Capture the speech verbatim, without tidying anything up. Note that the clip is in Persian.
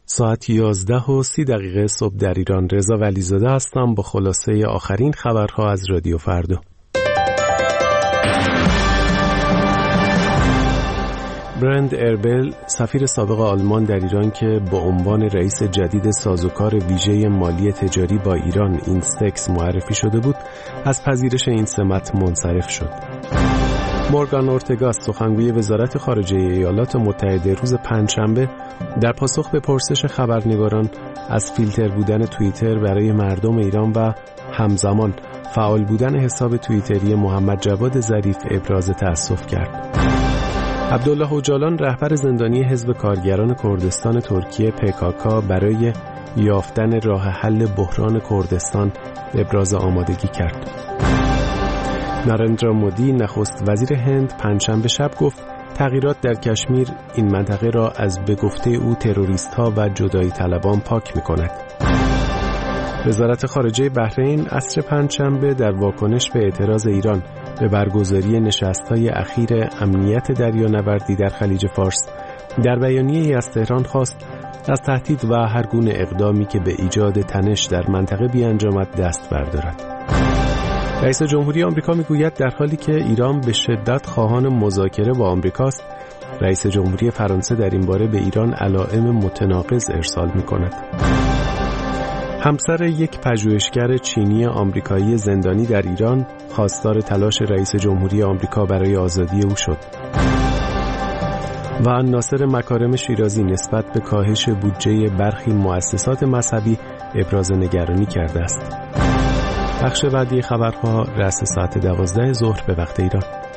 ساعت یازده و سی دقیقه صبح در ایران. رضا ولیزاده هستم با خلاصه آخرین خبرها از رادیو فردا. برند اربل، سفیر سابق آلمان در ایران که با عنوان رئیس جدید سازوکار ویژه مالی تجاری با ایران اینستکس معرفی شده بود، از پذیرش این سمت منصرف شد. مورگان اورتگا، سخنگوی وزارت خارجه ایالات متحده، روز پنجشنبه در پاسخ به پرسش خبرنگاران از فیلتر بودن توییتر برای مردم ایران و همزمان فعال بودن حساب توییتری محمد جواد ظریف ابراز تأسف کرد. عبدالله اوجالان، رهبر زندانی حزب کارگران کردستان ترکیه پیکاکا، برای یافتن راه حل بحران کردستان ابراز آمادگی کرد. نارندرا مودی، نخست وزیر هند، پنجشنبه شب گفت تغییرات در کشمیر این منطقه را از به گفته او تروریست‌ها و جدایی طلبان پاک می‌کند. وزارت خارجه بحرین عصر پنجشنبه در واکنش به اعتراض ایران به برگزاری نشست‌های اخیر امنیت دریانوردی در خلیج فارس در بیانیه‌ای از تهران خواست از تهدید و هر گونه اقدامی که به ایجاد تنش در منطقه بیانجامد دست بردارد. رئیس جمهوری آمریکا میگوید در حالی که ایران به شدت خواهان مذاکره با آمریکاست، رئیس جمهوری فرانسه در این باره به ایران علائم متناقض ارسال می‌کند. همسر یک پژوهشگر چینی آمریکایی زندانی در ایران خواستار تلاش رئیس جمهوری آمریکا برای آزادی او شد. و ناصر مکارم شیرازی نسبت به کاهش بودجه برخی مؤسسات مذهبی ابراز نگرانی کرده است. بخش بعدی خبرها رأس ساعت دوازده ظهر به وقت ایران.